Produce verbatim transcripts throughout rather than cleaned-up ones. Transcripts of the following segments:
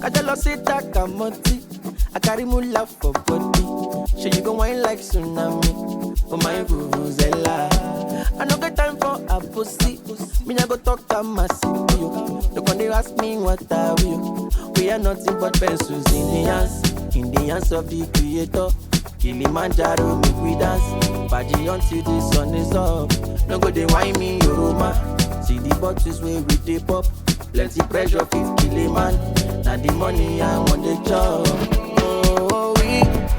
I just lost it, I can multi. I carry moolah for body. Sure you go wine like tsunami. For my vuvuzela. I no get time for a pussy. Me I go talk to my city. Look when they ask me what are we. We are nothing but pencils in the hands. In the hands of the creator. Kilimanjaro make we dance. Party until the sun is up. No go they wine me Yoroma. See the bottles where we dip up. Plenty pressure, fit kill a man. Now the money I want the job. Oh, we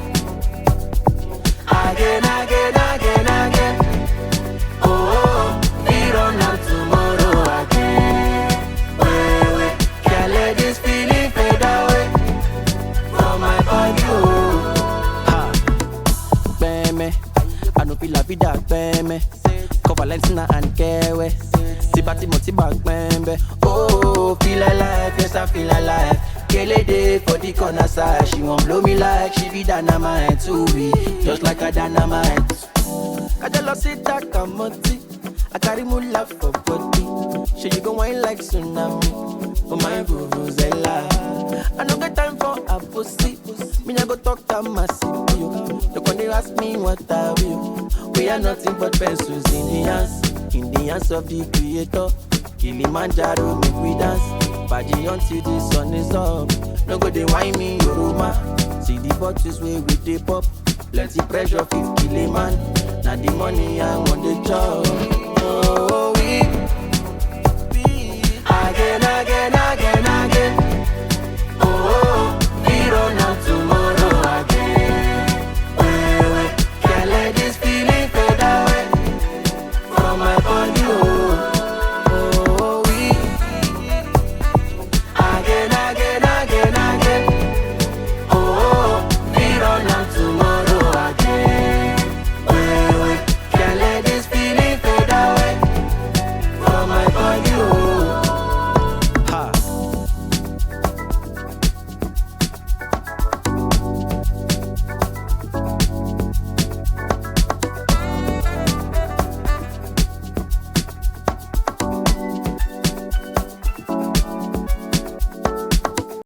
again, again, again, again. Oh, we run out tomorrow again. Wait, wait, can't let this feeling fade away from my body. Oh, ha, beme, I no feel la vida, beme. Cover Valentina and Kewe. Sibati moti back, beme. Oh, feel alive, yes I feel alive. Kele day for the corner side. She won't blow me like she be dynamite to me, just like a dynamite. I just lost it, I can multi. I carry moolah for body. She you go wine like tsunami. For my vuvuzela. I no get time for a pussy. Me I go talk to my city. Look when they ask me what are we. We are nothing but pencils in the hands. In the hands of the creator. Kilimanjaro make we dance. Party until the sun is up. No go they wine me Yoroma. See the bottles where we dip up. Plenty pressure, fit kill a man. Now the money I want the job. Oh, we again, again, again, again. Oh, we run out tomorrow again. Wait, wait, can't let this feeling fade away from my body. Oh.